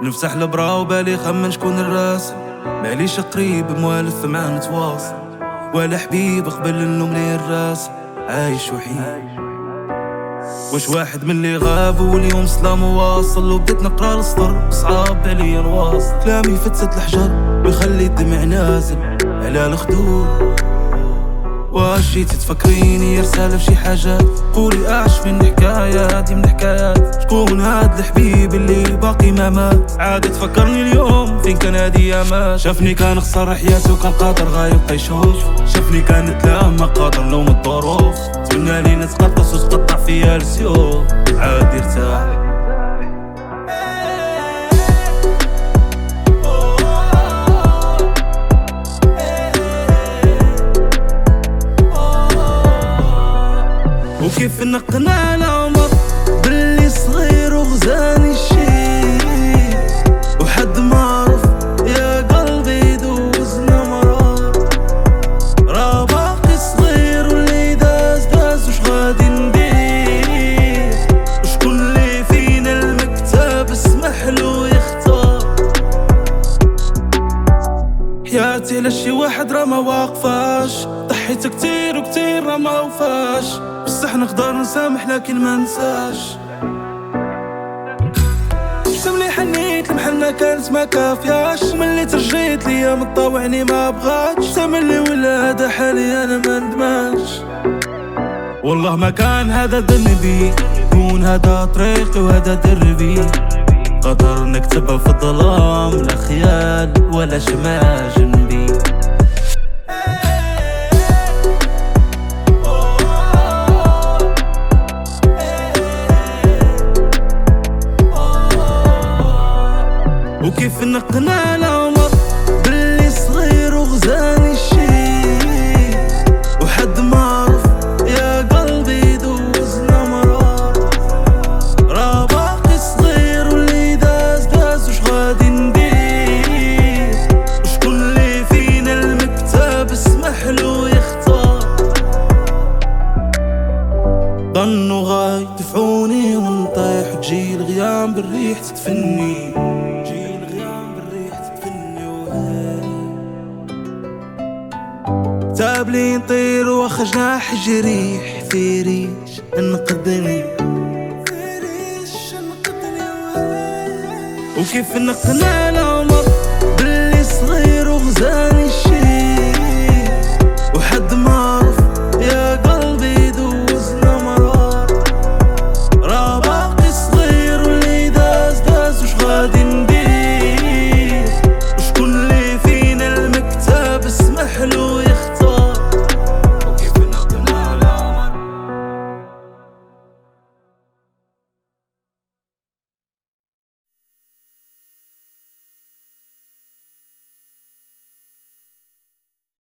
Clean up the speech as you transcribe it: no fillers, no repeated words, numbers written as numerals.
نفتح البرا وبالي خمن شكون الراسم، ماليش قريب موالف مع نتواصل، ولا حبيب قبل النوم لي الراسم، عايش وحيد. واش واحد من اللي غاب واليوم سلام واصل، وبديت نقرا السطر صعاب عليا نواصل، كلامي فتت الحجر ويخلي الدمع نازل على الخدود. واش جيتي تفكريني رسالة فشي حاجات، قولي اعش من حكايات من حكايات، شكون هاد الحبيب اللي باقي ما مات، عاد تفكرني اليوم فين كان هادي يامات، شافني كان خسر حياته وكان قادر غايبقى يشوف، شافني كان تلام ما قادر لوم الظروف، تمنى لي نتقرطس وتقطع فيا السيوف، عاد يرتاح. وكيف نقنع العمر باللي صغير وغزاني الشي، وحد ما عرف يا قلبي دوزنا مرار، راه باقي صغير واللي داز وش غادي ندير، وشكون اللي فينا المكتب اسمحلو يختار، حياتي لشي واحد راه ما واقفاش، ضحيت كتير وكتير راه ما وفاش، بصح نقدر نسامح لكن ما نساش. ملي حنيت لمحلنا كانت ما كافياش، وملي ترجيت ليا مطاوعني ما بغاتش، تا ملي ولا هذا حالي انا ما ندماش، والله ما كان هذا ذنبي، كون هذا طريقي وهذا دربي، قدر نكتبها في الظلام لا خيال ولا شمع جنبي. وكيف نقنع العمر باللي صغير وغزاني الشي، وحد ما عرف يا قلبي دوزنا مرار، راه باقي صغير واللي داز وش غادي ندير، وشكون اللي فينا المكتب اسمحلو يختار، ظنوا غاي دفعوني ونطيح، تجي الغيام بالريح تدفني، تابلي نطير واخا جناح جريح، في ريش انقذني، وكيف نقنع